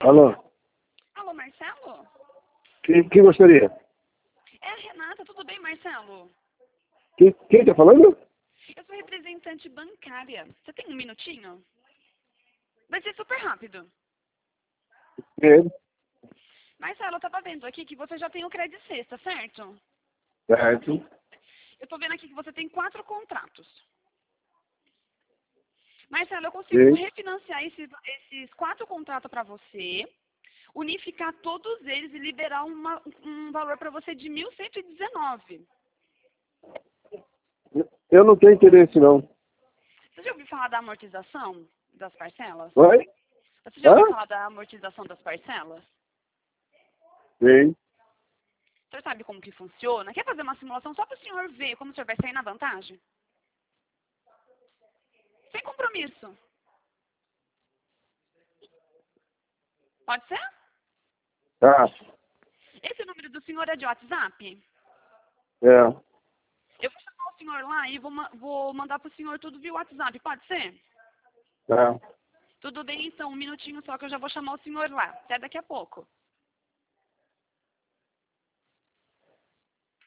Alô? Alô, Marcelo? Quem gostaria? É a Renata, tudo bem, Marcelo? Quem tá falando? Eu sou representante bancária. Você tem um minutinho? Vai ser super rápido. É, Marcelo, eu tava vendo aqui que você já tem o Crédito Sexta, certo? certo. Eu tô vendo aqui que você tem 4 contratos. Marcelo, eu consigo Sim. refinanciar esses 4 contratos para você, unificar todos eles e liberar um valor para você de 1.119. Eu não tenho interesse, não. Você já ouviu falar da amortização das parcelas? Oi? Você já ouviu Hã? falar da amortização das parcelas? Sim. O senhor sabe como que funciona? Quer fazer uma simulação só para o senhor ver como o senhor vai sair na vantagem? Sem compromisso. Pode ser? Tá. Esse número do senhor é de WhatsApp? É. Eu vou chamar o senhor lá e vou mandar para o senhor tudo via WhatsApp, pode ser? Tá. Tudo bem, então, um minutinho só que eu já vou chamar o senhor lá. Até daqui a pouco.